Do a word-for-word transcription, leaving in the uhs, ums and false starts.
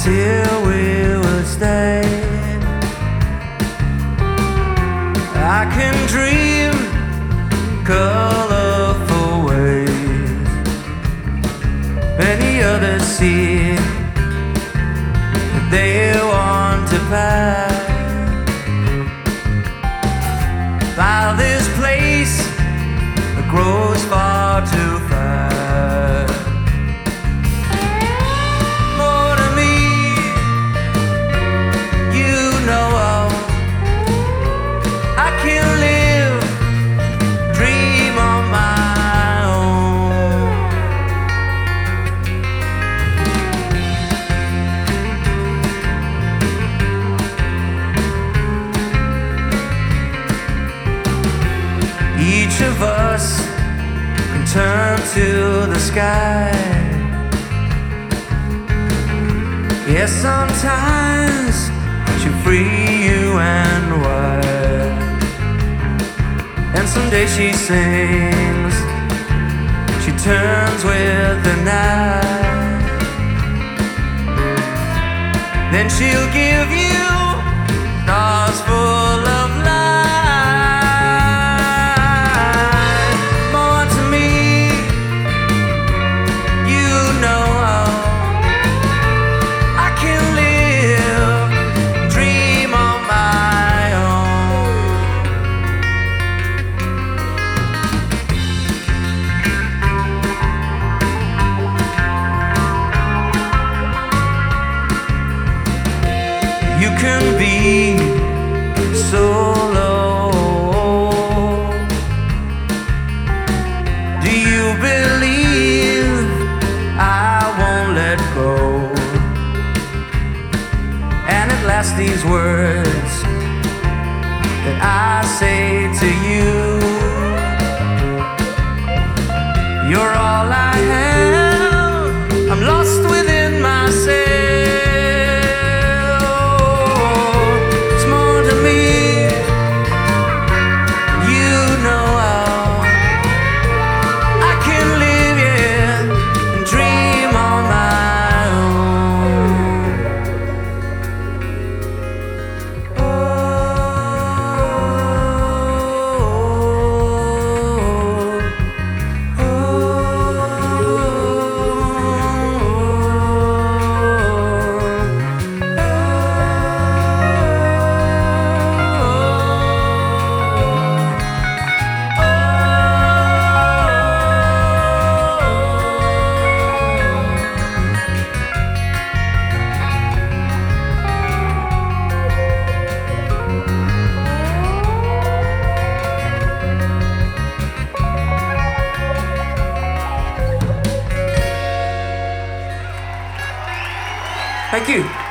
till we would stay. I can dream colorful ways many others see that they want to pass by this place that grows far too fast. More to me, you know, I can live, dream on my own. Each of us can turn to the sky. Yes, sometimes she'll free you and wide. And someday she sings, she turns with the night. Then she'll give you stars full of light. More to me, you know, I can live, dream on my own. You can be so low. Do you believe I won't let go? And at last these words that I say to you, you're all I have, I'm lost within myself. It's more to me, you know, I can live, yeah, and dream on my own. Oh, oh, thank you.